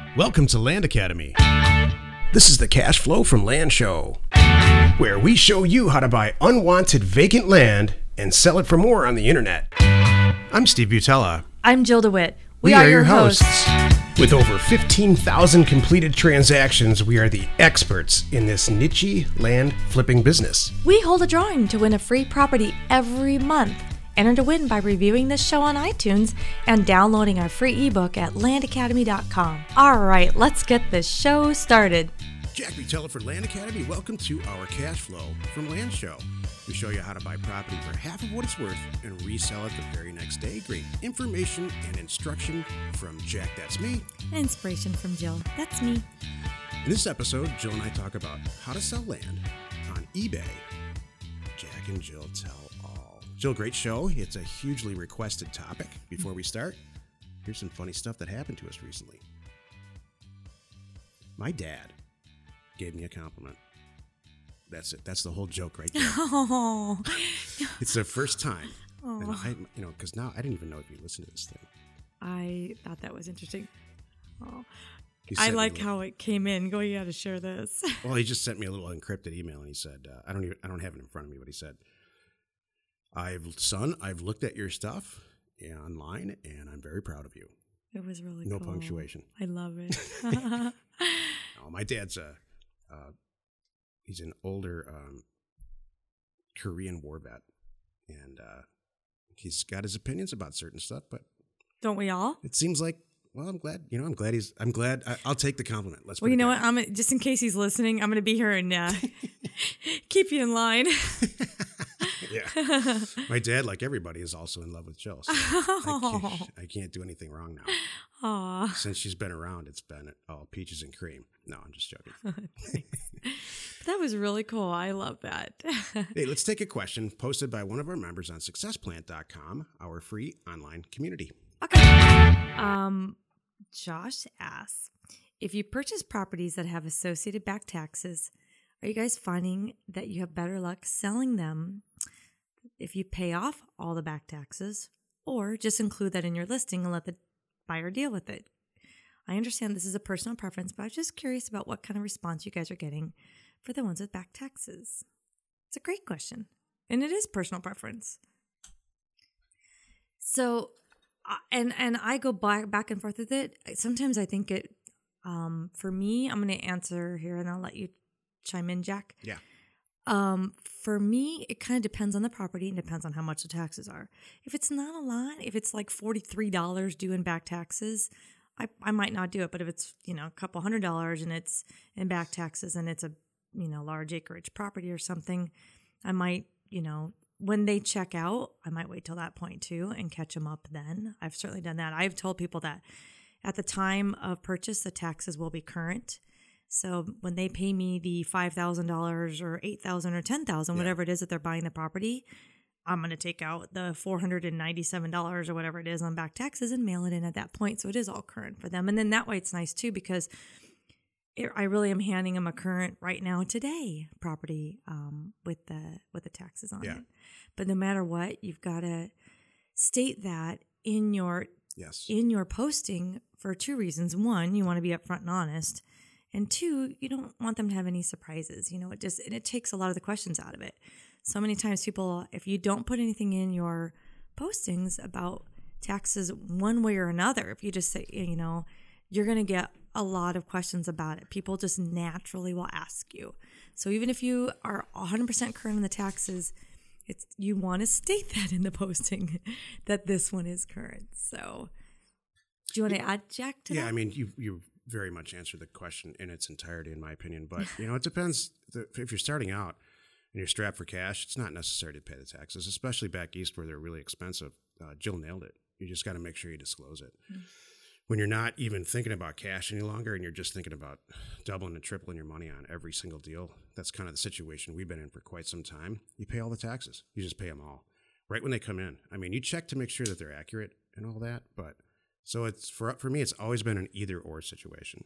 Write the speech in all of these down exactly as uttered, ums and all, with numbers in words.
Welcome to Land Academy. This is the Cash Flow from Land Show, where we show you how to buy unwanted vacant land and sell it for more on the internet. I'm Steve Butella. I'm Jill DeWitt. We, we are, are your hosts. hosts. With over fifteen thousand completed transactions, we are the experts in this niche land flipping business. We hold a drawing to win a free property every month. Enter to win by reviewing this show on iTunes and downloading our free ebook at land academy dot com. All right, let's get this show started. Jack Butella for Land Academy. Welcome to our Cash Flow from Land Show. We show you how to buy property for half of what it's worth and resell it the very next day. Great information and instruction from Jack, that's me. Inspiration from Jill, that's me. In this episode, Jill and I talk about how to sell land on eBay. Jack and Jill tell all. Jill, great show. It's a hugely requested topic. Before we start, here's some funny stuff that happened to us recently. My dad gave me a compliment. That's it. That's the whole joke right there. Oh. It's the first time. Oh. And I, you know, because now I didn't even know if you listened to this thing. I thought that was interesting. Oh. I like little, how it came in. Go, you got to share this. Well, he just sent me a little encrypted email, and he said, uh, "I don't even, I don't have it in front of me," but he said, "I've son, I've looked at your stuff online, and I'm very proud of you." It was really no cool. punctuation. I love it. Oh, my dad's a. Uh, He's an older um, Korean war vet, and uh, he's got his opinions about certain stuff. But don't we all? It seems like. Well, I'm glad. You know, I'm glad he's. I'm glad. I, I'll take the compliment. Let's. Well, you know what? I'm just in case he's listening. I'm going to be here and uh, keep you in line. Yeah, my dad, like everybody, is also in love with Jill. So I, can't, I can't do anything wrong now. Aww. Since she's been around, it's been all peaches and cream. No, I'm just joking. That was really cool. I love that. Hey, let's take a question posted by one of our members on success plant dot com, our free online community. Okay. Um, Josh asks, if you purchase properties that have associated back taxes, are you guys finding that you have better luck selling them if you pay off all the back taxes, or just include that in your listing and let the buyer deal with it? I understand this is a personal preference, but I'm just curious about what kind of response you guys are getting for the ones with back taxes. It's a great question, and it is personal preference. So, and and I go back, back and forth with it. Sometimes I think it, um, for me, I'm going to answer here, and I'll let you chime in, Jack. Yeah. Um, for me, it kind of depends on the property and depends on how much the taxes are. If it's not a lot, if it's like forty-three dollars due in back taxes, I, I might not do it. But if it's, you know, a couple hundred dollars and it's in back taxes and it's a, you know, large acreage property or something, I might, you know, when they check out, I might wait till that point too and catch them up then. I've certainly done that. I've told people that at the time of purchase, the taxes will be current. So when they pay me the five thousand dollars or eight thousand dollars or ten thousand dollars, yeah. whatever it is that they're buying the property, I'm going to take out the four hundred ninety-seven dollars or whatever it is on back taxes and mail it in at that point. So it is all current for them. And then that way it's nice too, because it, I really am handing them a current right now today property um, with the with the taxes on yeah. it. But no matter what, you've got to state that in your yes. in your posting for two reasons. One, you want to be upfront and honest. And two, you don't want them to have any surprises. You know, it just, and it takes a lot of the questions out of it. So many times people, if you don't put anything in your postings about taxes one way or another, if you just say, you know, you're going to get a lot of questions about it. People just naturally will ask you. So even if you are one hundred percent current on the taxes, it's, you want to state that in the posting that this one is current. So do you want to add, Jack, to yeah, that? Yeah, I mean, you you very much answer the question in its entirety, in my opinion. But, you know, it depends. If you're starting out and you're strapped for cash, it's not necessary to pay the taxes, especially back east where they're really expensive. Uh, Jill nailed it. You just got to make sure you disclose it. Mm-hmm. When you're not even thinking about cash any longer and you're just thinking about doubling and tripling your money on every single deal, that's kind of the situation we've been in for quite some time. You pay all the taxes. You just pay them all right when they come in. I mean, you check to make sure that they're accurate and all that, but so it's for for me, it's always been an either or situation.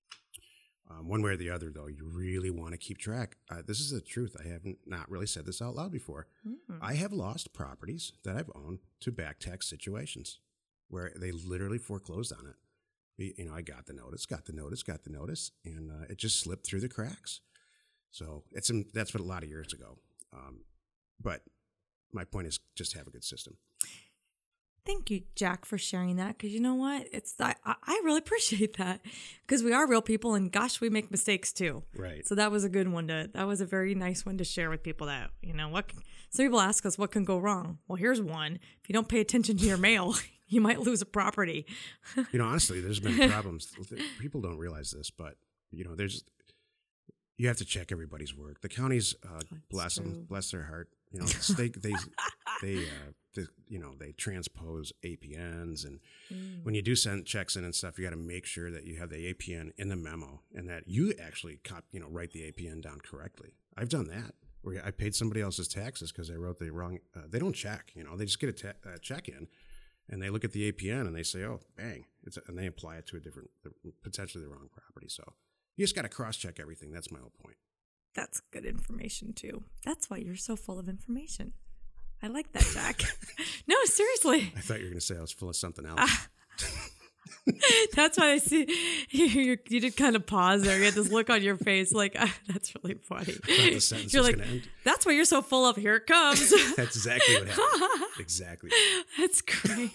Um, one way or the other, though, you really want to keep track. Uh, this is the truth. I haven't not really said this out loud before. Mm-hmm. I have lost properties that I've owned to back tax situations where they literally foreclosed on it. You know, I got the notice, got the notice, got the notice, and uh, it just slipped through the cracks. So it's that's what a lot of years ago. Um, but my point is just have a good system. Thank you, Jack, for sharing that. Because you know what? It's I, I really appreciate that because we are real people, and gosh, we make mistakes too. Right. So that was a good one to. That was a very nice one to share with people. That you know what. Some people ask us what can go wrong. Well, here's one. If you don't pay attention to your mail, you might lose a property. You know, honestly, there's been problems. People don't realize this, but you know, there's you have to check everybody's work. The counties, uh, bless true. them, bless their heart. You know, they they they, uh, they you know they transpose A P Ns, and mm. when you do send checks in and stuff, you got to make sure that you have the A P N in the memo and that you actually cop, you know write the A P N down correctly. I've done that where I paid somebody else's taxes because I wrote the wrong. Uh, they don't check, you know, they just get a ta- uh, check in, and they look at the A P N and they say, oh, bang, it's a, and they apply it to a different, potentially the wrong property. So you just got to cross check everything. That's my whole point. That's good information, too. That's why you're so full of information. I like that, Jack. No, seriously. I thought you were going to say I was full of something else. Uh, that's why I see you, you, you did kind of pause there. You had this look on your face like, ah, that's really funny. I thought the sentence you're was like, going to end. That's why you're so full of, here it comes. That's exactly what happened. Exactly. That's great.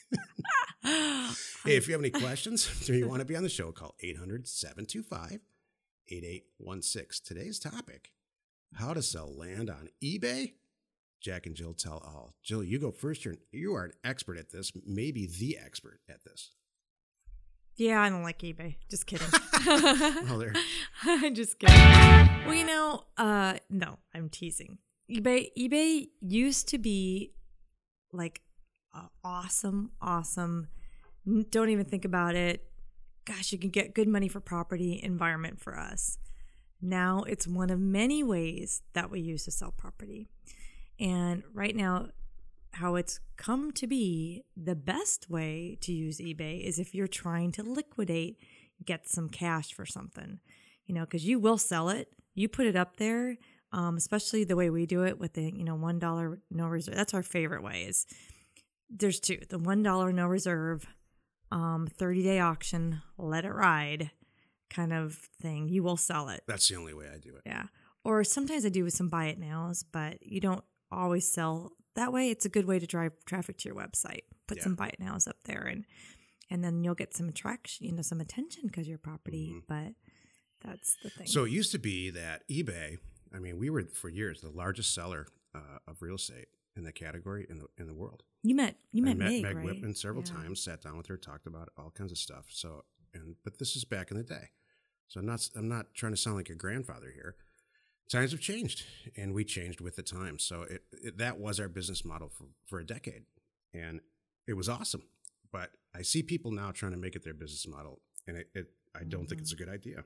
Hey, if you have any questions or you want to be on the show, call eight hundred, seven two five, eight eight one six. Today's topic, how to sell land on eBay. Jack and Jill tell all. Jill, you go first. You're, you are an expert at this, maybe the expert at this. Yeah, I don't like eBay. Just kidding. Oh, there. I'm just kidding. Well, you know, uh, no, I'm teasing. eBay, eBay used to be like uh, awesome, awesome. Don't even think about it. Gosh, you can get good money for property environment for us. Now it's one of many ways that we use to sell property. And right now, how it's come to be, the best way to use eBay is if you're trying to liquidate, get some cash for something, you know, because you will sell it. You put it up there, um, especially the way we do it with the, you know, one dollar no reserve. That's our favorite way is there's two, the one dollar no reserve, um, thirty-day auction, let it ride kind of thing. You will sell it. That's the only way I do it. Yeah. Or sometimes I do with some buy it nows, but you don't always sell that way. It's a good way to drive traffic to your website. Put yeah. some buy it nows up there, and and then you'll get some attraction, you know, some attention because your property. Mm-hmm. But that's the thing. So it used to be that eBay. I mean, we were for years the largest seller uh, of real estate in the category in the in the world. You met you met, met Meg, Meg right? Whitman several yeah. times. Sat down with her, talked about all kinds of stuff. So and but this is back in the day. So I'm not I'm not trying to sound like a grandfather here. Times have changed, and we changed with the times. So it, it, that was our business model for, for a decade, and it was awesome. But I see people now trying to make it their business model, and it, it I don't mm-hmm. think it's a good idea.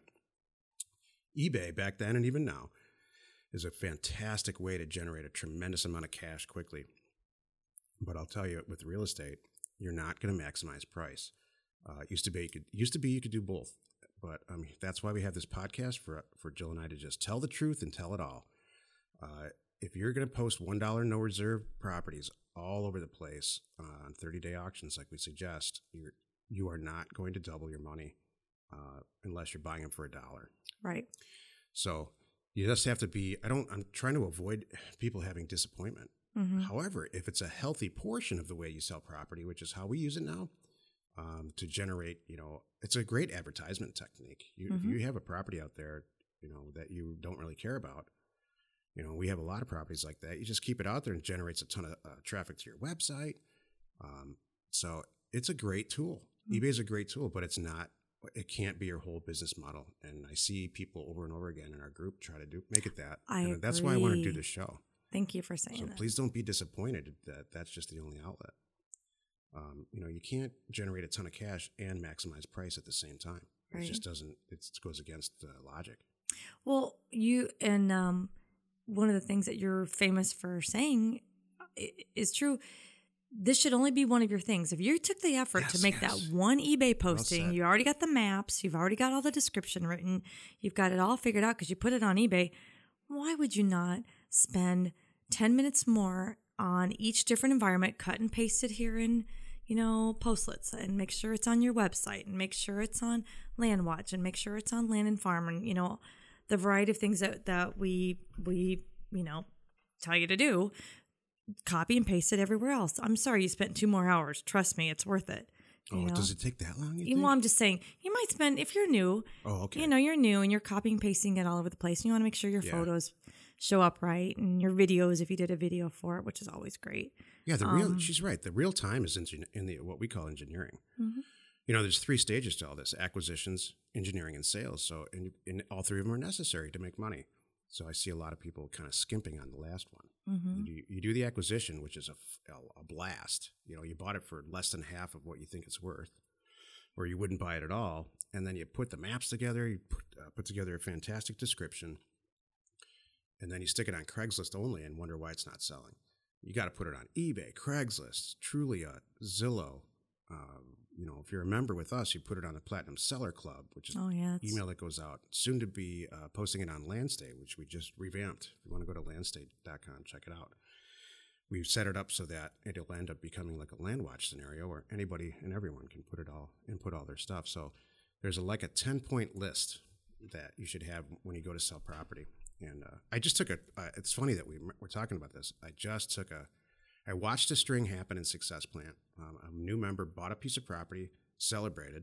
eBay back then and even now is a fantastic way to generate a tremendous amount of cash quickly. But I'll tell you, with real estate, you're not going to maximize price. Uh, it used to be you could used to be you could do both. But um, that's why we have this podcast for for Jill and I to just tell the truth and tell it all. Uh, if you're going to post one dollar no reserve properties all over the place uh, on thirty-day auctions like we suggest, you're, you are not going to double your money uh, unless you're buying them for a dollar. Right. So you just have to be, I don't, I'm trying to avoid people having disappointment. Mm-hmm. However, if it's a healthy portion of the way you sell property, which is how we use it now, Um, to generate, you know, it's a great advertisement technique. You, mm-hmm. If you have a property out there, you know, that you don't really care about, you know, we have a lot of properties like that. You just keep it out there and it generates a ton of uh, traffic to your website. Um, so it's a great tool. Mm-hmm. eBay is a great tool, but it's not, it can't be your whole business model. And I see people over and over again in our group try to do make it that. I and agree. That's why I want to do this show. Thank you for saying so that. Please don't be disappointed that that's just the only outlet. Um, you know, you can't generate a ton of cash and maximize price at the same time. It right. just doesn't, it goes against uh, logic. Well, you, and um, one of the things that you're famous for saying is true. This should only be one of your things. If you took the effort yes, to make yes. that one eBay posting, well you already got the maps, you've already got all the description written, you've got it all figured out because you put it on eBay. Why would you not spend ten minutes more on each different environment, cut and paste it here in, you know, Postlets, and make sure it's on your website, and make sure it's on LandWatch, and make sure it's on Land and Farm, and, you know, the variety of things that, that we, we, you know, tell you to do, copy and paste it everywhere else. I'm sorry you spent two more hours. Trust me, it's worth it. Oh, You know? does it take that long? You You- think? Well, I'm just saying, you might spend, if you're new, oh, okay. you know, you're new and you're copying, pasting it all over the place. And you want to make sure your Yeah. photos show up right, and your videos, if you did a video for it, which is always great. Yeah, the real. Um, She's right. The real time is in, in the what we call engineering. Mhm. You know, there's three stages to all this: acquisitions, engineering, and sales. So, and, and all three of them are necessary to make money. So, I see a lot of people kind of skimping on the last one. Mhm. You, do, you do the acquisition, which is a, f- a blast. You know, you bought it for less than half of what you think it's worth, or you wouldn't buy it at all. And then you put the maps together. You put, uh, put together a fantastic description. And then you stick it on Craigslist only and wonder why it's not selling. You got to put it on eBay, Craigslist, Trulia, Zillow. Um, you know, if you're a member with us, you put it on the Platinum Seller Club, which is Oh, yeah. an it's- email that goes out. Soon to be uh, posting it on Landstate, which we just revamped. If you want to go to landstate dot com, check it out. We've set it up so that it'll end up becoming like a LandWatch scenario where anybody and everyone can put it all, input all their stuff. So there's a, like a ten-point list that you should have when you go to sell property. And uh, I just took a, uh, it's funny that we, we're talking about this. I just took a, I watched a string happen in Success Plant. Um, a new member bought a piece of property, celebrated,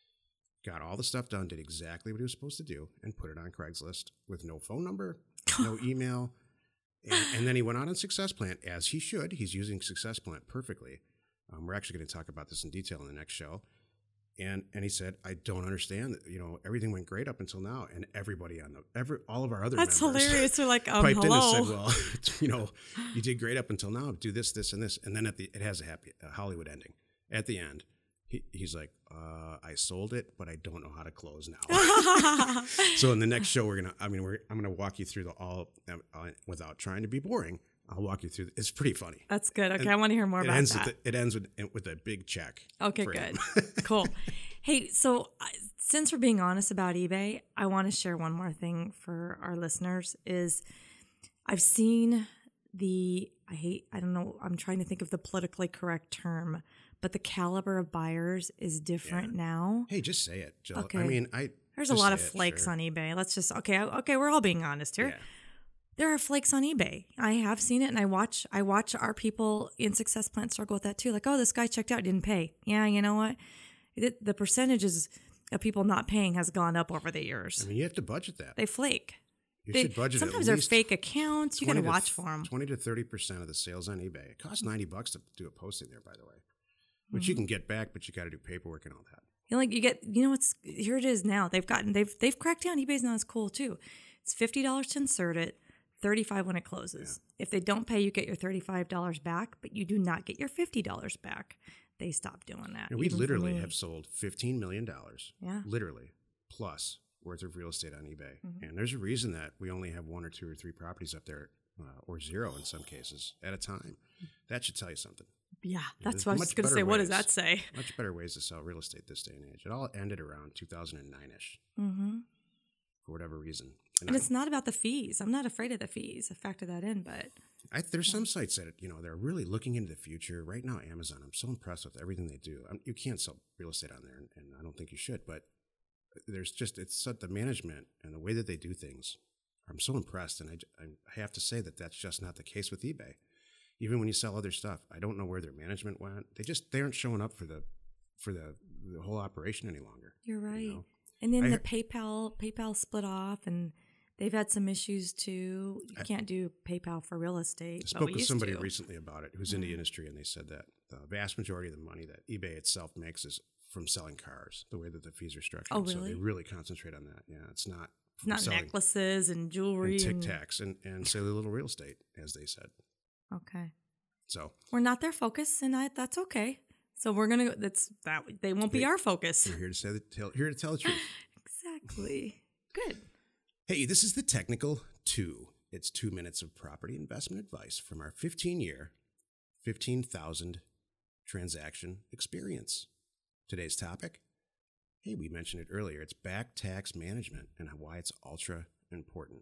got all the stuff done, did exactly what he was supposed to do, and put it on Craigslist with no phone number, no email. And, and then he went out on Success Plant, as he should. He's using Success Plant perfectly. Um, we're actually going to talk about this in detail in the next show. And and he said, I don't understand. You know, everything went great up until now, and everybody on the every all of our other That's members hilarious. They're like, um, piped hello. in and said, well, you know, you did great up until now. Do this, this, and this, and then at the it has a happy a Hollywood ending. At the end, he, he's like, uh, I sold it, but I don't know how to close now. So in the next show, we're gonna. I mean, we're I'm gonna walk you through the all uh, without trying to be boring. I'll walk you through. It's pretty funny. That's good. Okay, And I want to hear more it about ends that. With the, it ends with with a big check. Okay, for good. him. Cool. Hey, so uh, since we're being honest about eBay, I want to share one more thing for our listeners is I've seen the, I hate, I don't know, I'm trying to think of the politically correct term, but the caliber of buyers is different Yeah. now. Hey, just say it, Jill. Okay. I mean, I There's a just lot of say it, flakes sure. on eBay. Let's just, okay, okay, we're all being honest here. Yeah. There are flakes on eBay. I have seen it, and I watch I watch our people in Success Plant struggle with that too. Like, oh, this guy checked out, didn't pay. Yeah, you know what? It, the percentages of people not paying has gone up over the years. I mean, you have to budget that. They flake. You They, should budget sometimes at they're least fake accounts. You got to twenty watch for them. Twenty to thirty percent of the sales on eBay. It costs ninety bucks to do a posting there, by the way, which Mm-hmm. you can get back, but you got to do paperwork and all that. You know, like you get, you know what's here it is now. They've gotten they've they've cracked down. eBay's not as cool too. It's fifty dollars to insert it, thirty-five when it closes. If they don't pay, you get your thirty-five dollars back, but you do not get your fifty dollars back. They stopped doing that. And we even for literally me. have sold fifteen million dollars, Yeah. literally, plus worth of real estate on eBay. Mm-hmm. And there's a reason that we only have one or two or three properties up there, uh, or zero in some cases, at a time. That should tell you something. Yeah, There's that's what I was much just going to better say. What does ways. that say? Much better ways to sell real estate this day and age. It all ended around two thousand nine-ish Mm-hmm. for whatever reason. And it's not about the fees. I'm not afraid of the fees. I factor that in, but I, there's some sites that, you know, they're really looking into the future. Right now, Amazon, I'm so impressed with everything they do. I you can't sell real estate on there, and, and I don't think you should, but there's just, it's such the management and the way that they do things. I'm so impressed, and I, I have to say that that's just not the case with eBay. Even when you sell other stuff, I don't know where their management went. They just, they aren't showing up for the, for the, the whole operation any longer. you're right. You know? And then I the heard- PayPal PayPal split off, and they've had some issues too. You I- can't do PayPal for real estate. I but spoke we with used somebody to. recently about it who's in the industry, and they said that the vast majority of the money that eBay itself makes is from selling cars, the way that the fees are structured. Oh, So they really? really concentrate on that. Yeah, it's not It's not selling necklaces and jewelry. and Tic and- Tacs and, and silly little real estate, as they said. Okay. So We're not their focus, and I, that's okay. So we're gonna. That's that. They won't be Hey, our focus. we're here to say the tell, here to tell the truth. Exactly. Good. Hey, this is the Technical Two. It's two minutes of property investment advice from our fifteen-year, fifteen thousand transaction experience. Today's topic, hey, we mentioned it earlier. It's back tax management and why it's ultra important.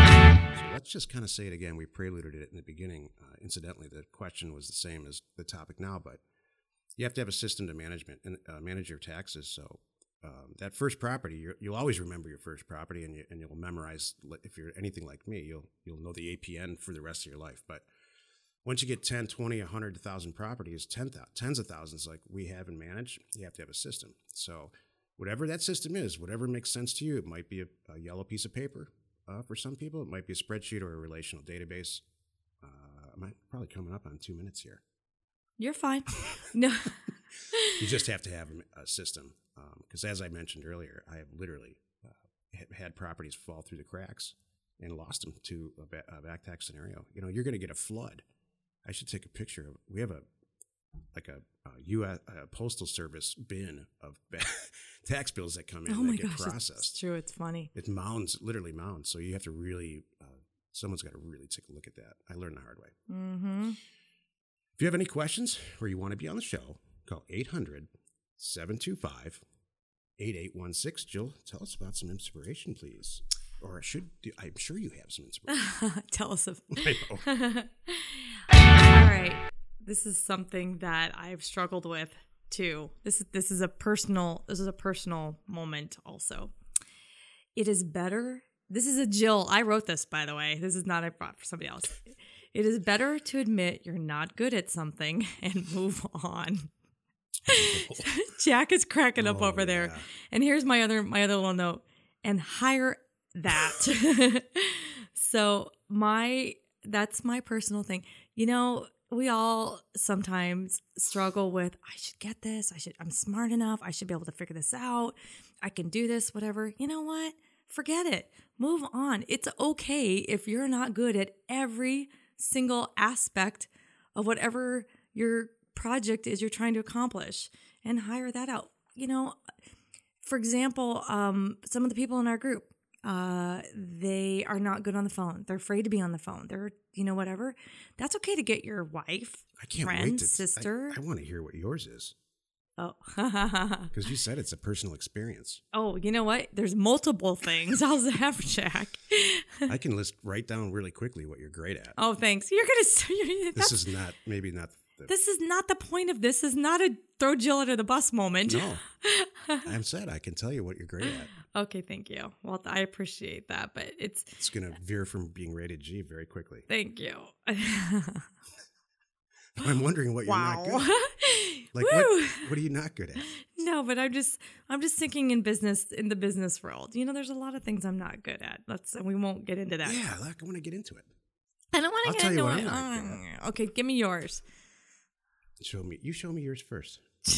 So let's just kind of say it again. We preluded it in the beginning. Uh, incidentally, the question was the same as the topic now, but you have to have a system to management and uh, manage your taxes. So um, that first property, you're, you'll always remember your first property, and you, and you'll memorize. If you're anything like me, you'll you'll know the A P N for the rest of your life. But once you get ten, twenty, one hundred, one thousand properties, ten, tens of thousands like we have and manage, you have to have a system. So whatever that system is, whatever makes sense to you, it might be a, a yellow piece of paper uh, for some people. It might be a spreadsheet or a relational database. Uh, I'm probably coming up on two minutes here. You're fine. No. You just have to have a system. Because um, as I mentioned earlier, I have literally uh, had properties fall through the cracks and lost them to a, ba- a back tax scenario. You know, you're going to get a flood. I should take a picture of. We have a like a, a U S a postal service bin of tax bills that come in oh that my get gosh, processed. It's true. It's funny. It's mounds, literally mounds. So you have to really. Uh, someone's got to really take a look at that. I learned the hard way. Mm-hmm. If you have any questions or you want to be on the show, call eight hundred, seven two five, eight eight one six. Jill, tell us about some inspiration, please. Or should I'm sure you have some inspiration. Tell us. Of- I know. All right. This is something that I've struggled with too. This is this is a personal this is a personal moment also. It is better. This is a Jill. I wrote this, by the way. This is not I brought for somebody else. It is better to admit you're not good at something and move on. Jack is cracking up oh, over there. yeah. And here's my other my other little note. And hire that. So my that's my personal thing. You know, we all sometimes struggle with, I should get this. I should, I'm smart enough. I should be able to figure this out. I can do this, whatever. You know what? Forget it. Move on. It's okay if you're not good at every single aspect of whatever your project is you're trying to accomplish, and hire that out. You know, for example, um, some of the people in our group, uh, they are not good on the phone. They're afraid to be on the phone. They're, you know, whatever. That's okay to get your wife, I can't friend, wait to, sister. I, I want to hear what yours is. Oh, because you said it's a personal experience. Oh, you know what? There's multiple things. How's that, Jack? I can list write down really quickly what you're great at. Oh, thanks. You're gonna. You're, this is not maybe not. The, this is not the point of this. Is not a throw Jill under the bus moment. No, I'm sad. I can tell you what you're great at. Okay, thank you. Well, I appreciate that, but it's it's gonna veer from being rated G very quickly. Thank you. I'm wondering what you're wow. not good at. Like what, what are you not good at? No, but I'm just I'm just thinking in business in the business world. You know, there's a lot of things I'm not good at. Let's and we won't get into that. Yeah, like, I want to get into it. I don't want to get tell into you what it. I'm not good at. Okay, give me yours. Show me. You show me yours first.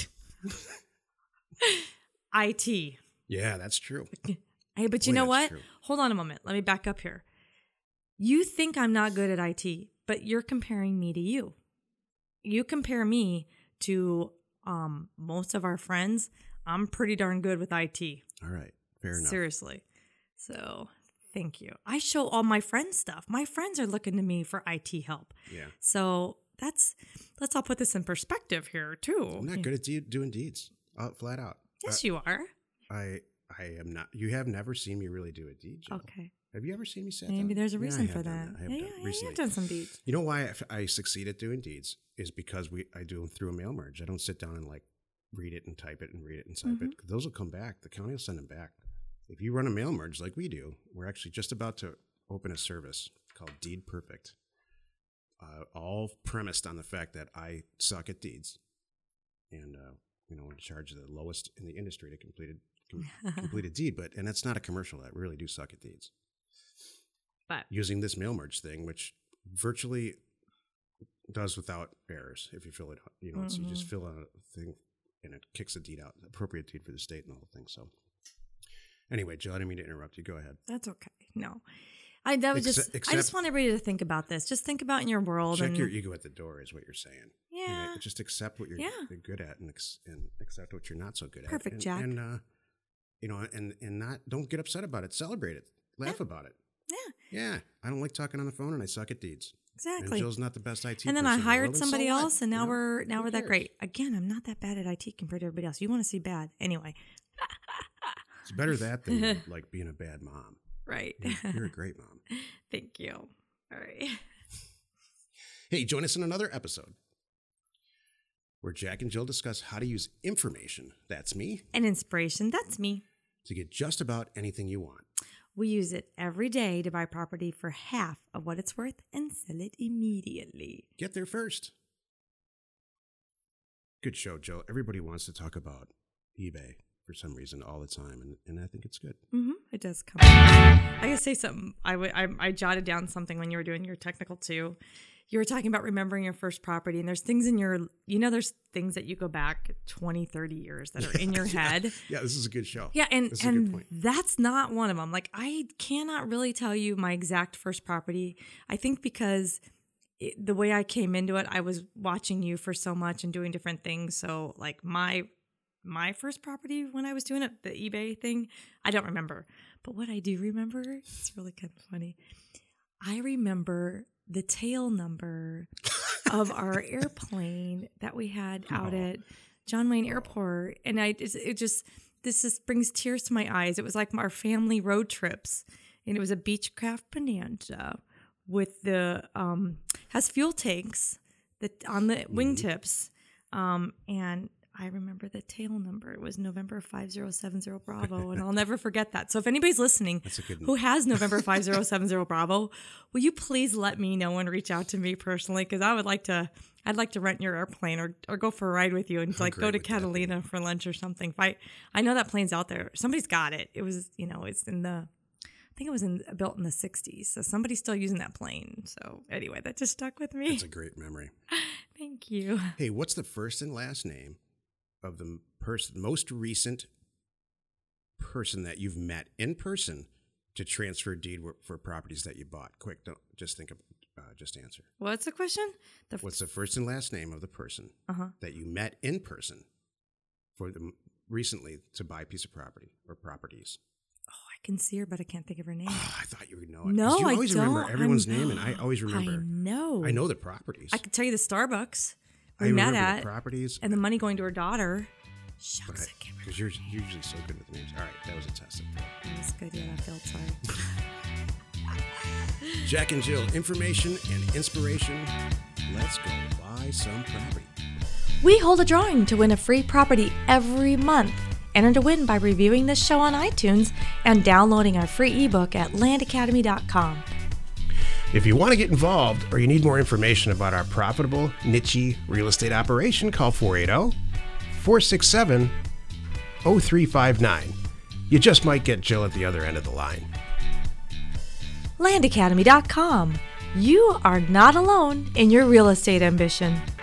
I T. Yeah, that's true. Hey, but you Boy, know what? True. Hold on a moment. Let me back up here. You think I'm not good at I T, but you're comparing me to you. You compare me to um, most of our friends. I'm pretty darn good with I T. All right. Fair enough. Seriously. So thank you. I show all my friends stuff. My friends are looking to me for I T help. Yeah. So that's, let's all put this in perspective here too. I'm not good at de- doing deeds. Uh, flat out. Yes, I, you are. I I am not. You have never seen me really do a deed, Jill. Okay. Have you ever seen me sit Maybe down? there's a Yeah, reason I for have that. done I have Yeah, done yeah, recently. you've done some deeds. You know why I, I succeed at doing deeds is because we I do them through a mail merge. I don't sit down and like read it and type it and read it and type Mm-hmm. it. Those will come back. The county will send them back. If you run a mail merge like we do, we're actually just about to open a service called Deed Perfect, uh, all premised on the fact that I suck at deeds, and uh, you know, in charge of the lowest in the industry to complete a, com- complete a deed. But and that's not a commercial. I really do suck at deeds. But Using this mail merge thing, which virtually does without errors. If you fill it, you know, it's, Mm-hmm. you just fill out a thing and it kicks a deed out, appropriate deed for the state and the whole thing. So anyway, Jill, I didn't mean to interrupt you. Go ahead. that's okay. No. I that was Exce- just I except- just want everybody to think about this. Just think about in your world. Check and, your ego at the door is what you're saying. You know, Yeah. just accept what you're, Yeah. you're good at and, ex- and accept what you're not so good at. Perfect, and, Jack. And, uh, you know, and, and not, don't get upset about it. Celebrate it. Laugh about it. Yeah, Yeah. I don't like talking on the phone and I suck at deeds. And exactly. Jill's not the best I T And then person I in the hired world, and somebody so what? else, and now You know? we're now Who we're that cares? great. Again, I'm not that bad at I T compared to everybody else. You want to see bad anyway, It's better that than like being a bad mom. right? You're, you're a great mom. Thank you. All right. Hey, join us in another episode where Jack and Jill discuss how to use information, that's me, and inspiration, that's me, to get just about anything you want. We use it every day to buy property for half of what it's worth and sell it immediately. Get there first. Good show, Jill. Everybody wants to talk about eBay for some reason all the time, and, and I think it's good. Mm-hmm. It does come. I gotta say something. I, w- I, I jotted down something when you were doing your technical too. You were talking about remembering your first property, and there's things in your, you know, there's things that you go back twenty, thirty years that are in your yeah. head. Yeah, this is a good show. Yeah, and, this is a and good point. That's not one of them. Like, I cannot really tell you my exact first property. I think because it, the way I came into it, I was watching you for so much and doing different things. So, like, my my first property when I was doing it, the eBay thing, I don't remember. But what I do remember, it's really kind of funny. I remember the tail number of our airplane that we had out oh. at John Wayne Airport. And I just, it just, this just brings tears to my eyes. It was like our family road trips. And it was a Beechcraft Bonanza with the, um, has fuel tanks that on the mm-hmm. wingtips. Um, and I remember the tail number. It was November five zero seven zero Bravo, and I'll never forget that. So if anybody's listening That's a good who has November five zero seven zero Bravo, will you please let me know and reach out to me personally? Because I would like to, I'd like to rent your airplane or, or go for a ride with you and like go to Catalina for lunch or something. If I, I know that plane's out there. Somebody's got it. It was, you know, it's in the, I think it was in built in the sixties. So somebody's still using that plane. So anyway, that just stuck with me. That's a great memory. Thank you. Hey, what's the first and last name of the person, most recent person that you've met in person to transfer deed for properties that you bought? Quick, don't just think of, uh, just answer. What's the question? The What's the first and last name of the person uh-huh. that you met in person for them recently to buy a piece of property or properties? Oh, I can see her, but I can't think of her name. Oh, I thought you would know it. No, you I always don't. remember everyone's I'm, name, and I always remember. I know. I know the properties. I could tell you the Starbucks we I met remember at the properties and the money going to her daughter. Shucks, I can't remember. Because you're usually so good with names. All right, that was a test. That was good. Yeah, I felt sorry. Jack and Jill, information and inspiration. Let's go buy some property. We hold a drawing to win a free property every month. Enter to win by reviewing this show on iTunes and downloading our free ebook at land academy dot com. If you want to get involved or you need more information about our profitable, niche real estate operation, call four eight zero, four six seven, zero three five nine. You just might get Jill at the other end of the line. land academy dot com. You are not alone in your real estate ambition.